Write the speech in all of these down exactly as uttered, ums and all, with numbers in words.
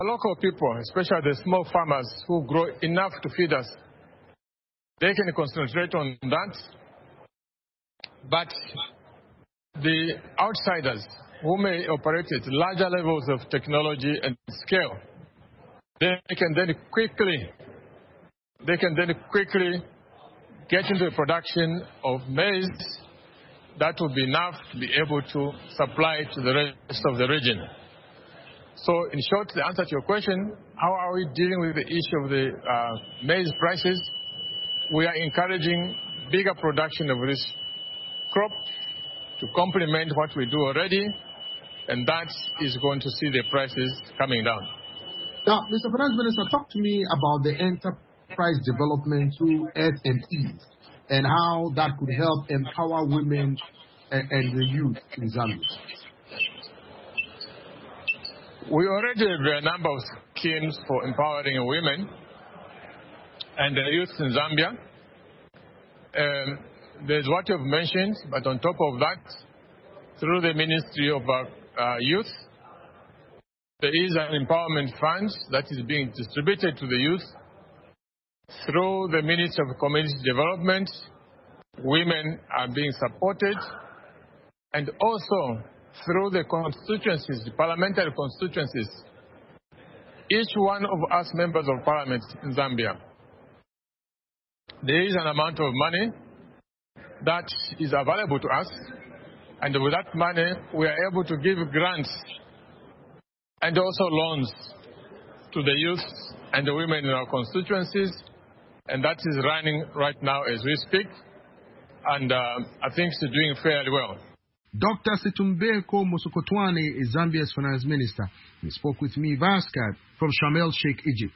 local people, especially the small farmers who grow enough to feed us, they can concentrate on that. But the outsiders who may operate at larger levels of technology and scale, they can then quickly, they can then quickly get into the production of maize that will be enough to be able to supply to the rest of the region. So in short, the answer to your question, how are we dealing with the issue of the uh, maize prices? We are encouraging bigger production of this crop to complement what we do already, and that is going to see the prices coming down. Now, Mister Finance Minister, talk to me about the enterprise development through S M Es and how that could help empower women and, and the youth in Zambia. We already have a number of schemes for empowering women and the youth in Zambia. Um, there's what you've mentioned, but on top of that, through the Ministry of uh, uh, Youth, there is an empowerment fund that is being distributed to the youth. Through the Ministry of Community Development, women are being supported, and also through the constituencies, the parliamentary constituencies. Each one of us members of parliament in Zambia, there is an amount of money that is available to us, and with that money we are able to give grants and also loans to the youth and the women in our constituencies, and that is running right now as we speak, and uh, I think it's doing fairly well. Doctor Situmbeko Musokotwane is Zambia's finance minister. He spoke with me via Skype from Sharm el-Sheikh, Egypt.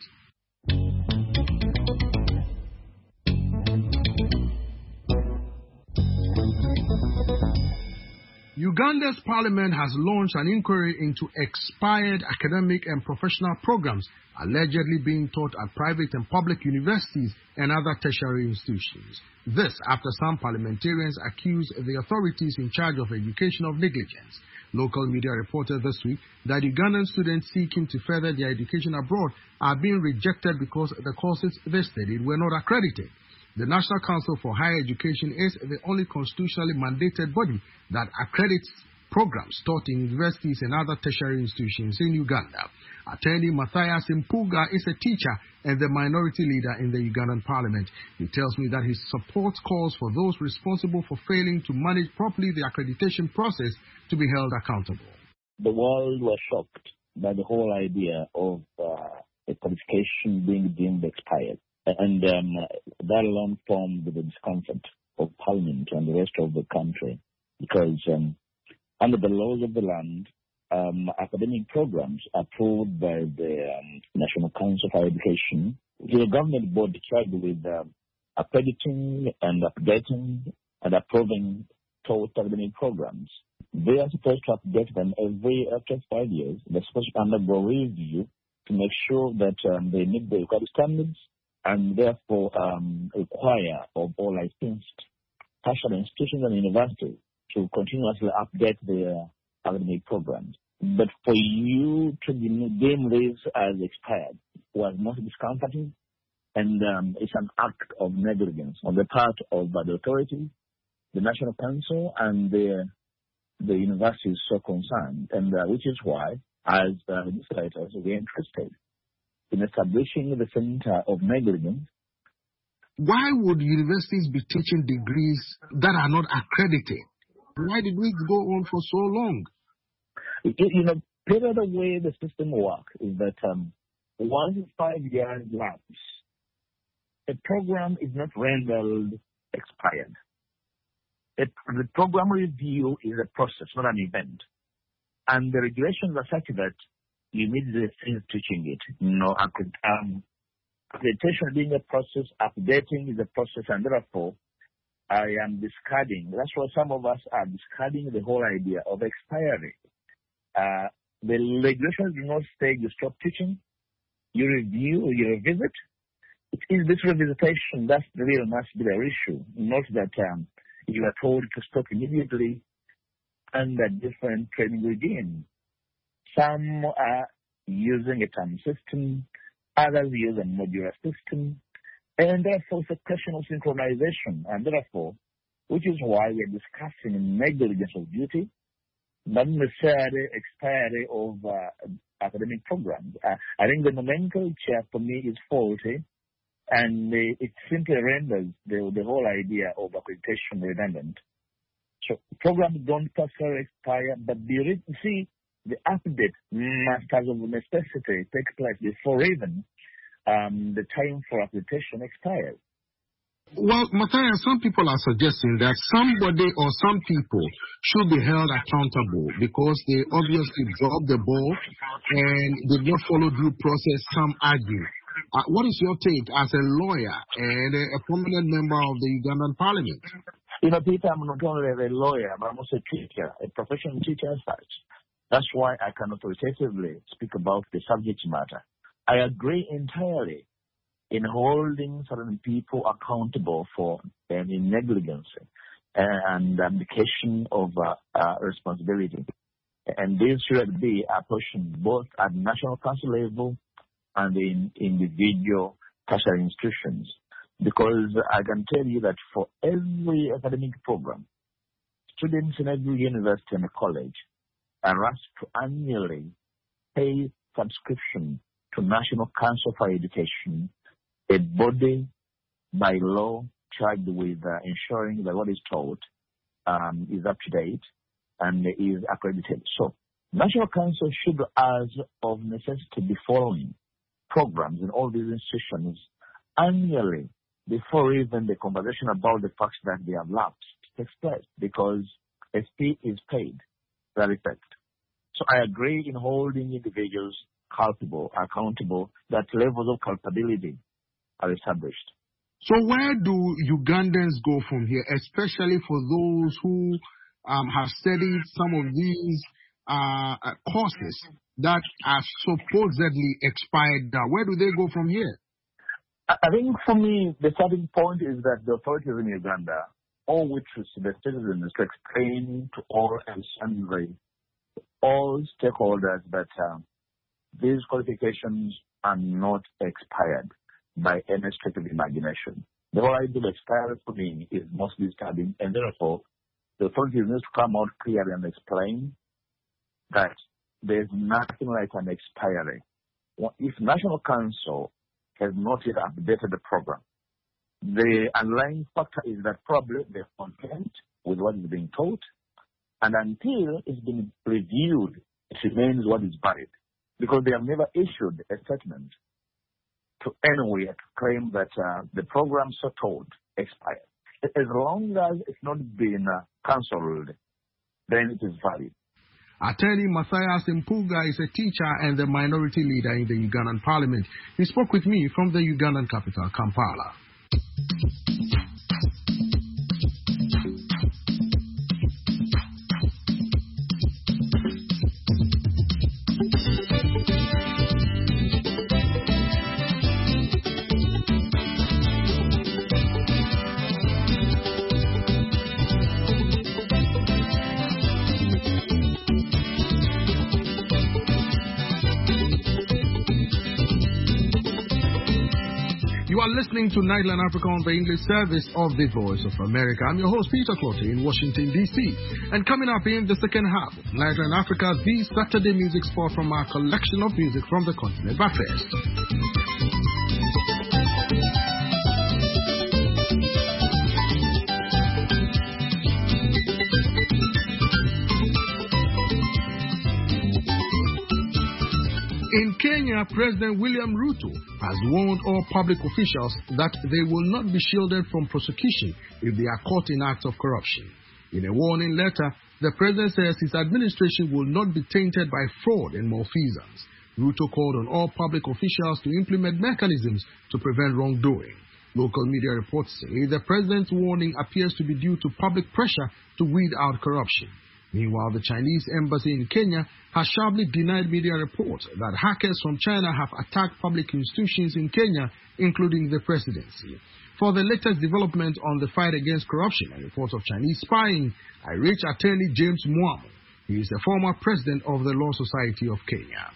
Uganda's parliament has launched an inquiry into expired academic and professional programs allegedly being taught at private and public universities and other tertiary institutions. This after some parliamentarians accused the authorities in charge of education of negligence. Local media reported this week that Ugandan students seeking to further their education abroad are being rejected because the courses they studied were not accredited. The National Council for Higher Education is the only constitutionally mandated body that accredits programs taught in universities and other tertiary institutions in Uganda. Attorney Matthias Mpuga is a teacher and the minority leader in the Ugandan parliament. He tells me that he supports calls for those responsible for failing to manage properly the accreditation process to be held accountable. The world was shocked by the whole idea of uh, a qualification being deemed expired. And um, that alone formed the discomfort of Parliament and the rest of the country, because um, under the laws of the land, um, academic programs approved by the um, National Council for Education, which is a government board charged with uh, accrediting and updating and approving taught academic programs. They are supposed to update them every after five years. They're supposed to undergo review to make sure that um, they meet the required standards, and therefore um, require of all licensed tertiary institutions and universities to continuously update their academic programs. But for you to deem this as expired was most discomforting, and um, it's an act of negligence on the part of the authorities, the National Council, and the, the universities so concerned, and uh, which is why, as uh, legislators, we're interested in establishing the center of negligence. Why would universities be teaching degrees that are not accredited? Why did we go on for so long? You, you know, part of the way the system works is that um, once five years lapse, a program is not rendered expired. It, the program review is a process, not an event. And the regulations are such that you need the things teaching it. You know, um, accreditation being a process, updating is a process, and therefore I am discarding. That's why some of us are discarding the whole idea of expiring. Uh, the regulations do not say you stop teaching, you review, or you revisit. It is this revisitation that's the real must be the issue, not that um, you are told to stop immediately under different training regime. Some uh, using a term system, others use a modular system, and therefore it's a question of synchronization, and therefore, which is why we're discussing negligence of duty, not necessarily expiry of uh, academic programs. Uh, I think the nomenclature for me is faulty, and uh, it simply renders the, the whole idea of accreditation redundant. So programs don't necessarily expire, but the re- see, the update must, as of necessity, take place before even um, the time for accreditation expires. Well, Matthias, some people are suggesting that somebody or some people should be held accountable because they obviously dropped the ball and did not follow due process, some argue. Uh, what is your take as a lawyer and a, a prominent member of the Ugandan parliament? You know, Peter, I'm not only a lawyer, but I'm also a teacher, a professional teacher as such. That's why I can authoritatively speak about the subject matter. I agree entirely in holding certain people accountable for any negligence and abdication of uh, uh, responsibility. And this should be apportioned both at national council level and in individual tertiary institutions. Because I can tell you that for every academic program, students in every university and college are asked to annually pay subscription to National Council for Education, a body by law charged with uh, ensuring that what is taught um, is up to date and is accredited. So, National Council should, as of necessity, be following programs in all these institutions annually before even the conversation about the fact that they have lapsed takes place, because a fee is paid to that effect. So, I agree in holding individuals culpable, accountable, that levels of culpability are established. So where do Ugandans go from here, especially for those who um, have studied some of these uh, courses that are supposedly expired now? Where do they go from here? I think for me, the starting point is that the authorities in Uganda owe it to the citizens to explain to all and sundry, all stakeholders that uh, these qualifications are not expired by any stretch of imagination. The whole idea of expiry for me is mostly disturbing, and therefore the authorities need to come out clearly and explain that there's nothing like an expiry. If National Council has not yet updated the program, the underlying factor is that probably they're content with what is being taught, and until it's been reviewed, it remains what is valid, because they have never issued a statement to anywhere to claim that uh, the program so told expired. As long as it's not been uh, cancelled, then it is valid. Attorney Matthias Mpuga is a teacher and the minority leader in the Ugandan parliament. He spoke with me from the Ugandan capital, Kampala. You are listening to Nightline Africa on the English service of the Voice of America. I'm your host, Peter Clottey, in Washington, D C. And coming up in the second half of Nightline Africa, the Saturday music spot from our collection of music from the continent. But first, in Kenya, President William Ruto has warned all public officials that they will not be shielded from prosecution if they are caught in acts of corruption. In a warning letter, the president says his administration will not be tainted by fraud and malfeasance. Ruto called on all public officials to implement mechanisms to prevent wrongdoing. Local media reports say the president's warning appears to be due to public pressure to weed out corruption. Meanwhile, the Chinese embassy in Kenya has sharply denied media reports that hackers from China have attacked public institutions in Kenya, including the presidency. For the latest development on the fight against corruption and reports of Chinese spying, I reached attorney James Mwamu. He is the former president of the Law Society of Kenya.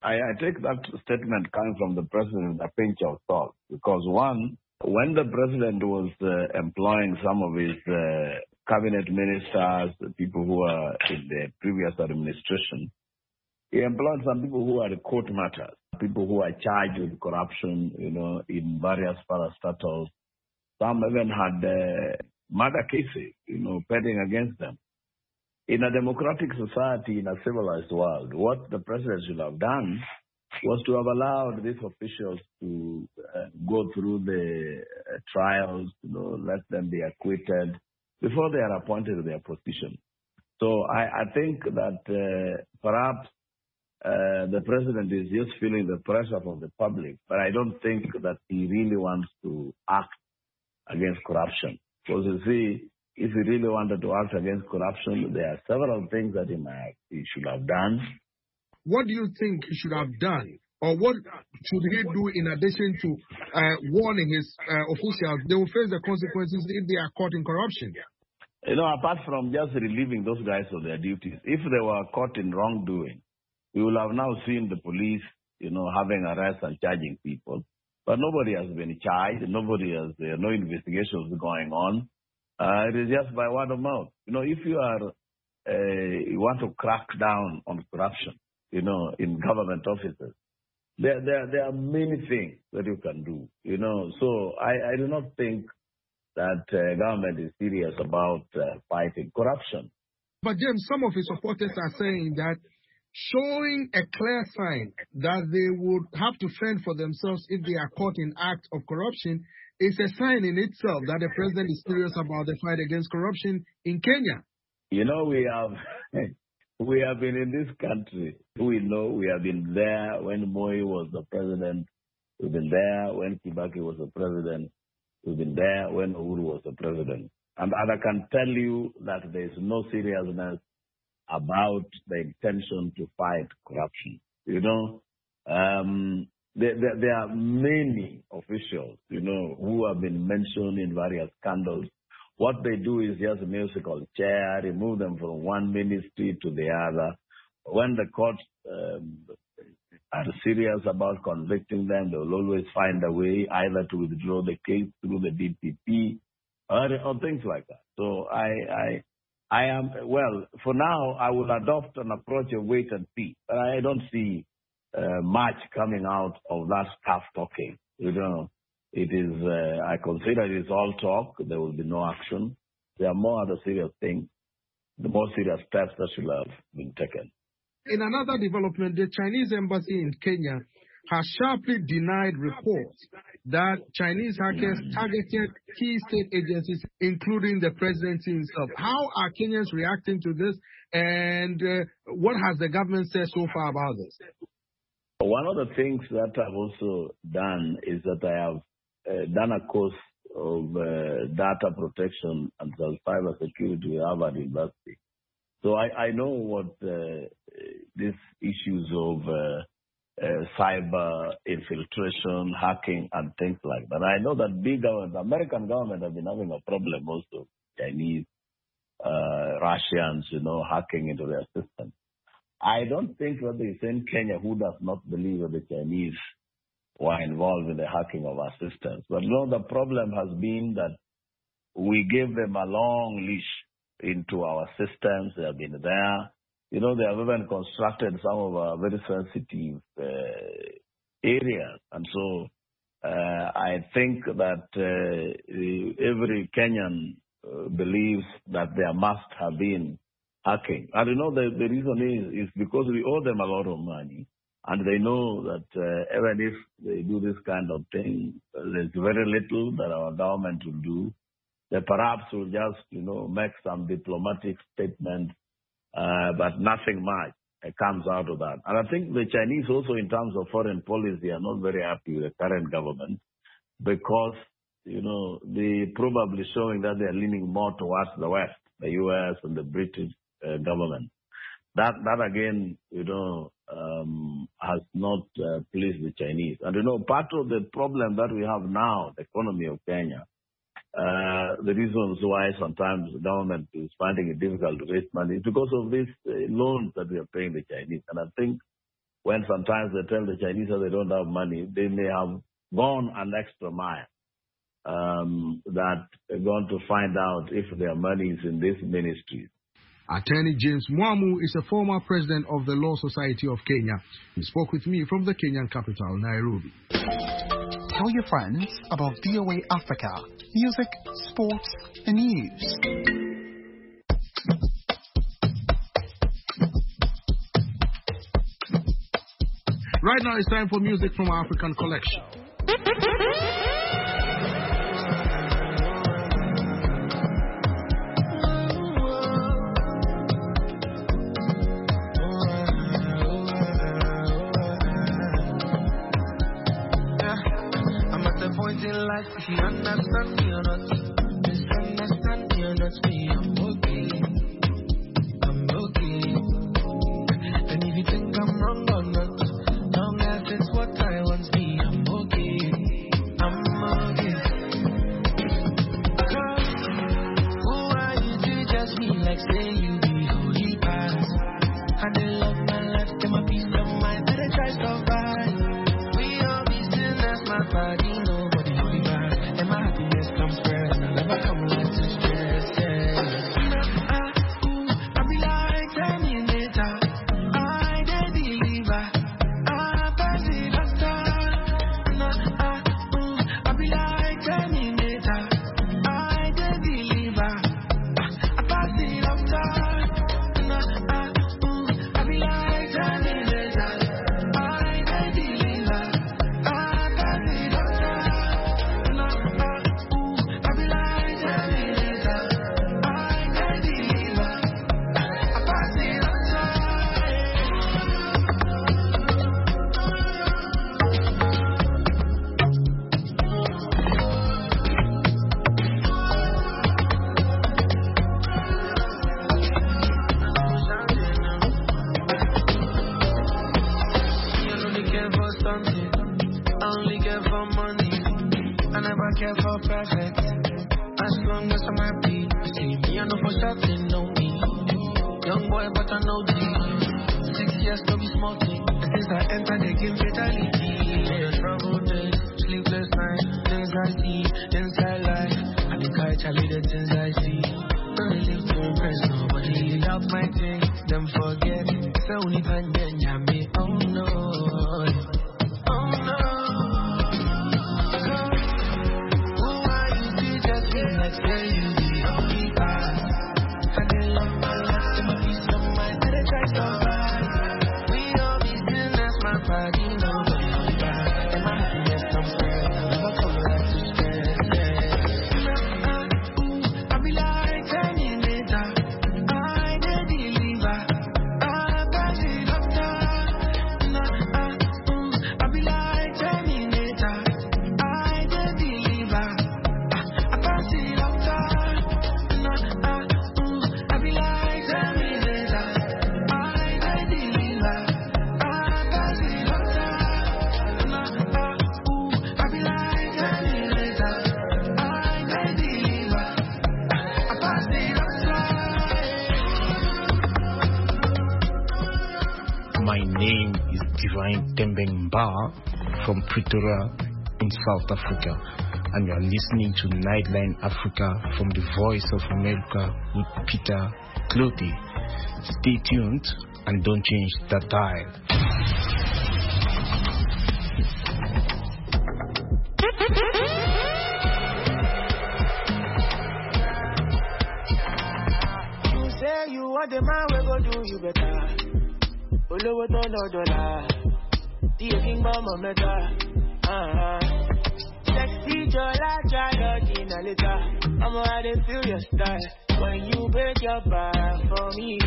I, I take that statement coming from the president a pinch of salt because, one, when the president was uh, employing some of his uh, cabinet ministers, the people who were in the previous administration, he employed some people who are court matters, people who are charged with corruption, you know, in various parastatals. Some even had uh, murder cases, you know, pending against them. In a democratic society, in a civilized world, what the president should have done was to have allowed these officials to uh, go through the uh, trials, you know, let them be acquitted before they are appointed to their position. So I, I think that uh, perhaps uh, the president is just feeling the pressure from the public, but I don't think that he really wants to act against corruption. Because you see, if he really wanted to act against corruption, there are several things that he, might, he should have done. What do you think he should have done? Or what should he do in addition to uh, warning his uh, officials they will face the consequences if they are caught in corruption? You know, apart from just relieving those guys of their duties, if they were caught in wrongdoing, we will have now seen the police, you know, having arrests and charging people. But nobody has been charged. Nobody has, there are no investigations going on. Uh, it is just by word of mouth. You know, if you are, uh, you want to crack down on corruption, you know, in government offices, there, there, there are many things that you can do, you know. So I, I do not think that uh, government is serious about uh, fighting corruption. But James, some of his supporters are saying that showing a clear sign that they would have to fend for themselves if they are caught in acts of corruption is a sign in itself that the president is serious about the fight against corruption in Kenya. You know, we have we have been in this country. We know we have been there when Moi was the president. We've been there when Kibaki was the president. We've been there when Uhuru was the president. And, and I can tell you that there is no seriousness about the intention to fight corruption. You know, um, there, there, there are many officials, you know, who have been mentioned in various scandals. What they do is just a musical chair, remove them from one ministry to the other. When the courts um, are serious about convicting them, they will always find a way either to withdraw the case through the D P P or, or things like that. So I, I I am, well, for now, I will adopt an approach of wait and see. But I don't see uh, much coming out of that tough talking. You know, it is, uh, I consider it is all talk. There will be no action. There are more other serious things, the more serious steps that should have been taken. In another development, the Chinese embassy in Kenya has sharply denied reports that Chinese hackers targeted key state agencies, including the presidency himself. How are Kenyans reacting to this, and uh, what has the government said so far about this? One of the things that I've also done is that I have uh, done a course of uh, data protection and cyber security with Harvard University. So I, I know what uh, these issues of uh, Uh, cyber infiltration, hacking, and things like that. I know that big government, the American government, have been having a problem also. Chinese, uh, Russians, you know, hacking into their system. I don't think that there is in Kenya who does not believe that the Chinese were involved in the hacking of our systems. But you know, the problem has been that we gave them a long leash into our systems. They have been there. You know, they have even constructed some of our very sensitive uh, areas. And so uh, I think that uh, every Kenyan uh, believes that there must have been hacking. And you know, the, the reason is, is because we owe them a lot of money. And they know that uh, even if they do this kind of thing, there's very little that our government will do. They perhaps will just, you know, make some diplomatic statements. Uh, but nothing much uh, comes out of that. And I think the Chinese also, in terms of foreign policy, are not very happy with the current government because, you know, they probably showing that they are leaning more towards the West, the U S and the British uh, government. That, that again, you know, um, has not uh, pleased the Chinese. And, you know, part of the problem that we have now, the economy of Kenya, Uh, the reasons why sometimes the government is finding it difficult to raise money is because of these uh, loans that we are paying the Chinese. And I think when sometimes they tell the Chinese that they don't have money, they may have gone an extra mile, um, that they're going to find out if their money is in these ministries. Attorney James Mwamu is a former president of the Law Society of Kenya. He spoke with me from the Kenyan capital, Nairobi. Tell your friends about V O A Africa, music, sports, and news. Right now it's time for music from our African collection. If you understand me or not, misunderstand me or not, me, I'm okay. I'm okay. And if you think I'm wrong or not, long as it's what I want, me, I'm okay. I'm okay. Cause who are you to judge me like say you be holy past? I didn't love my life, get my peace of mind, and I try to survive. We all be sinners, my body, no. From Pretoria in South Africa, and you are listening to Nightline Africa from the Voice of America with Peter Clothy. Stay tuned and don't change the dial. You say you want the man, we go do you better. Olowo to no dollar. The king mama meta, uh-huh. Sexy jola child in a litter. I'm ready to feel your style when you break your back for me.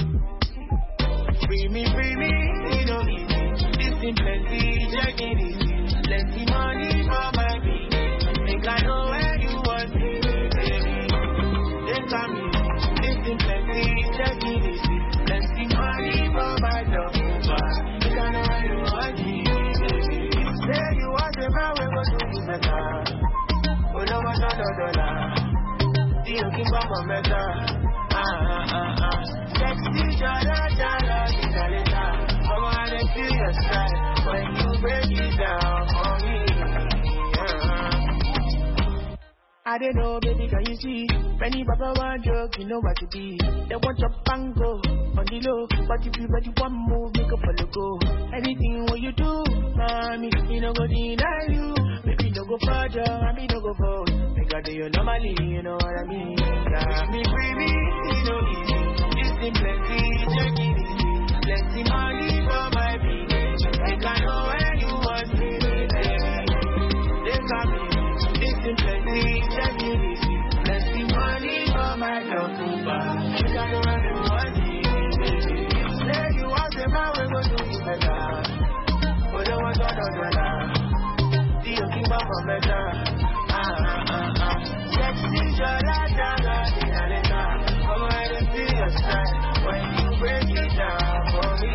Free me, free me, you know easy. This in plenty, check it easy. Plenty money for my baby. Think I know where you want me, baby. This time you, this in plenty, check it easy. Plenty money for my dog. Think I know where you want me. Say you want the man, we go do you better. Oh, no, no, no, dollar. The king mama meta. Ah, ah, ah, ah. Sexy, jala, jala, in a litter. Come on, feel your side when you break it down for me. I don't know, baby, can you see? Penny Papa want joke, you know what to be. They want your bango on the low, but if you ready one move, make a follow go. Anything what you do, mommy, you know go deny you. Maybe no go further, maybe no go forward. Because do you normally, you know what I mean? Yeah, me free me, you know easy. It's in plenty, check it easy. Plenty money for my village. Make I know where you want me, baby. They got me. It's in plenty, check it easy. Plenty money for my double bar. Make I know where you want me, baby. Say you want the man, we go do it better. But don't want to do that. See you keep up on better. Ah, ah, ah, ah. Sexy, jolly, jolly, jolly, jolly. Come ahead and feel your style when you break it down for me.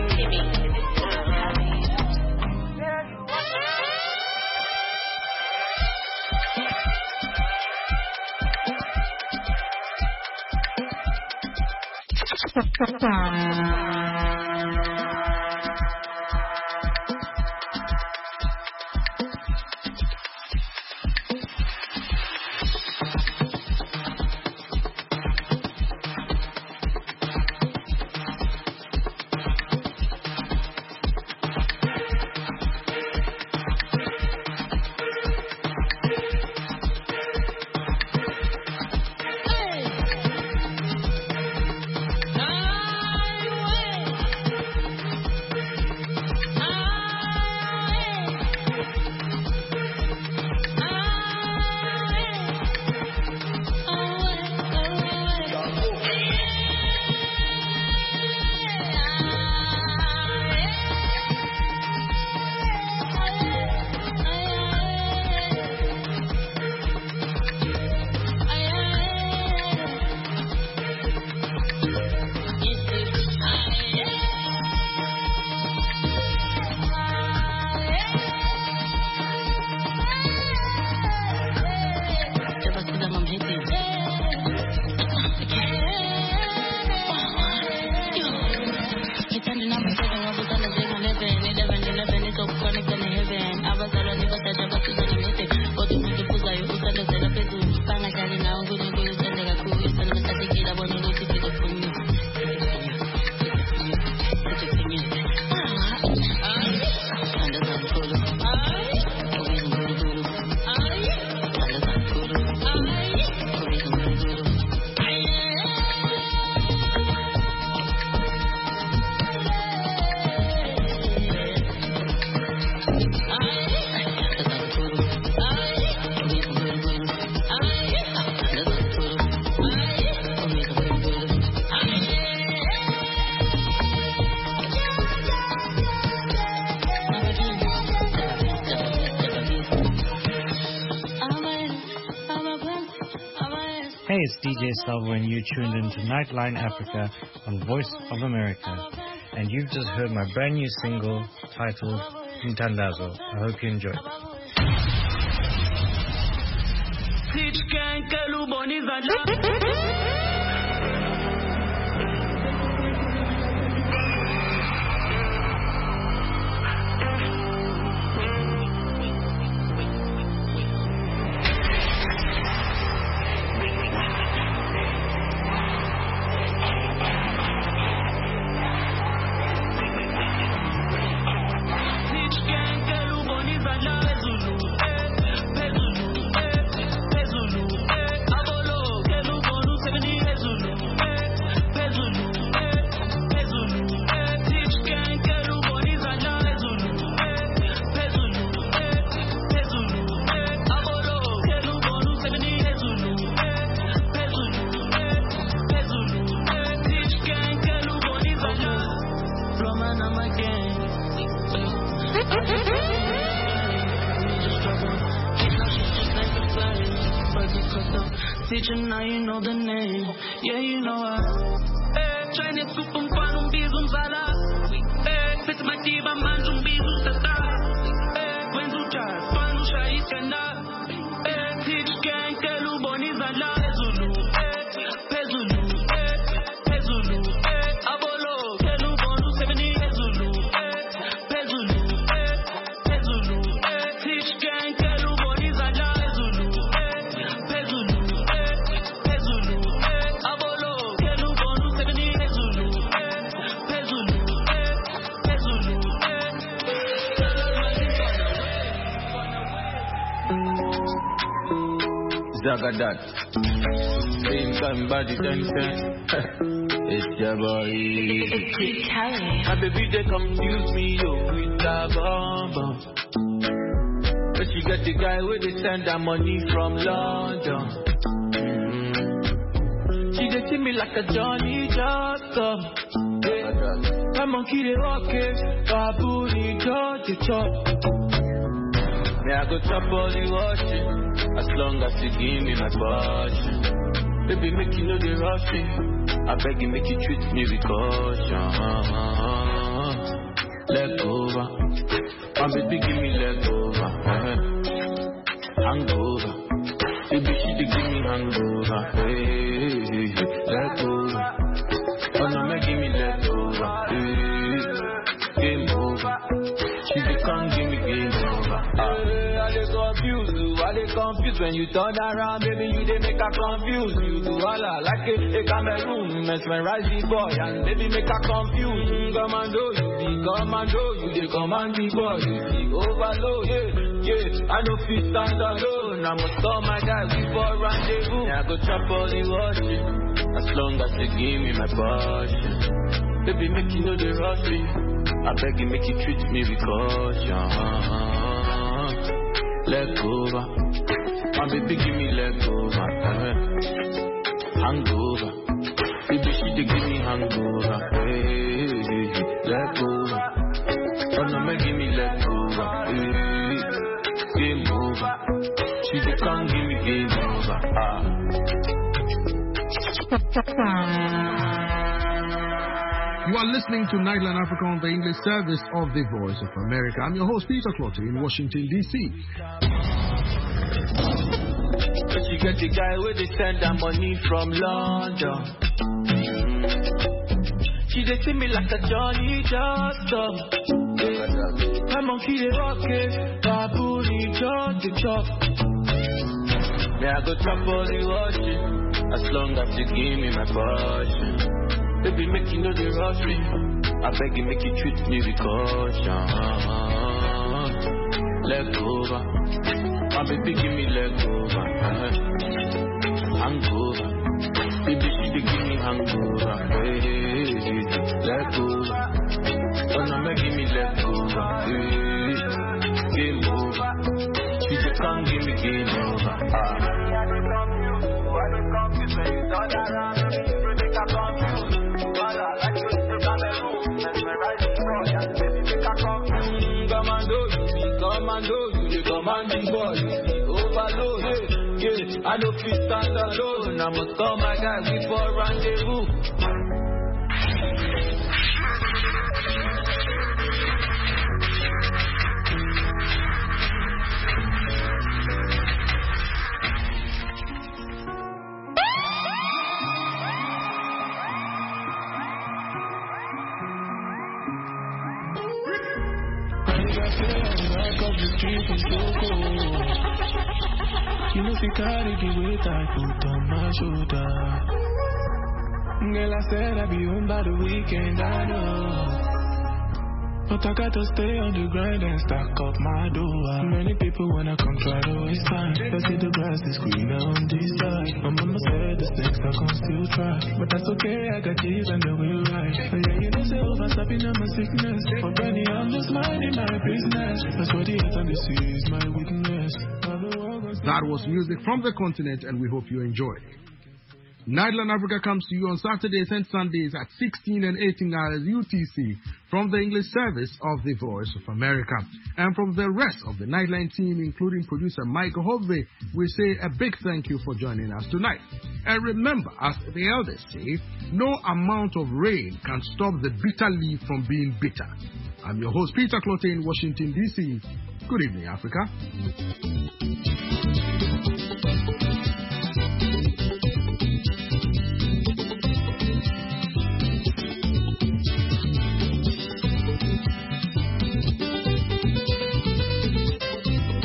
Hey, it's D J Salvo and you tuned into Nightline Africa on Voice of America. And you've just heard my brand new single titled Mtandazo. I hope you enjoy it. Teacher, now you know the name. Yeah, you know I. Hey, trying to scoop um pan um bisum sala. Hey, fit my tiba man um bisu tata. Hey, when you try, pan shai kenda. Hey, teach gang kelu boni zala. Pezulu, hey, pezulu, hey, pezulu, hey. Abolo kelu bonu seventy pezulu, hey, Zagadat. Same time body dancing. It's your boy. My baby they confuse me yo with that bomb bomb. But she got the guy where they send her money from London. Mm-hmm. She they see me like a Johnny just come. Yeah. My monkey they walk it, baboon he just the chop. Me I go chop all the washing, as long as you give me my portion. Baby make you know the rushing. I beg you, make you treat me with caution. Leg over. My baby, give me leg over. Hangover. Baby, she did give me hangover. Hey, leg over. Oh, no, make give me leg over. Hey, game over. She did come give me game over. Hey, I dey confused you. I dey confused when you turn around, baby. You dey make her confused. You do all like a, a Cameroon, mesmerize the boy, and baby make her confused. Commando, you be commando, you dey command the boy, you be overload, yeah, yeah. I know fit stand alone. I must call my guy before rendezvous. Yeah, I go chop all the washing, as long as you give me my portion. Baby, make you know the rushing. I beg you, make you treat me with caution. Leg over. My baby, give me leg over. Hangover. Baby, she dey give me hangover. Hey, leg over. Oh, no, make give me leg over. Hey, game over. She dey come give me game over. Ah. You are listening to Nightline Africa on the English service of the Voice of America. I'm your host, Peter Clotter, in Washington, D C. She got the guy where they send her money from London. She they see me like a Johnny just come. My monkey they walk it, baboon he just the chop. Me I go chop all the washing, as long as you give me my portion. Baby, make you know the rushing. I beg you, make you treat me with caution. Leg over. My baby, give me leg over. Hangover. Baby, she dey give me hangover. Hey, leg over. Oh, no, make give me leg over. Hey, game over. She just can't give me game over. Ah. I don't confuse when you turn around. You make her confused. Commando, you be commando, you the commanding boy, you be overload, yeah, yeah. I know fit stand alone, I must call my guy before rendezvous. You know she carry the weight I put on my shoulder. Girl, I said I'd be home by the weekend, I know. But I gotta stay on the grind and stack up my dough. Many people wanna come try to waste time. They see the grass is greener on this side. My mama said the snakes are gonna still try. But that's okay, I got G's and they will ride. And yeah, you know say overstepping on my sickness. For Benny, I'm just minding my business. That's what the earth and the sea is my witness. That was music from the continent, and we hope you enjoyed it. Nightline Africa comes to you on Saturdays and Sundays at sixteen and eighteen hours U T C from the English service of the Voice of America. And from the rest of the Nightline team, including producer Michael Hovey, we say a big thank you for joining us tonight. And remember, as the elders say, no amount of rain can stop the bitter leaf from being bitter. I'm your host, Peter Clotter in Washington, D C. Good evening, Africa.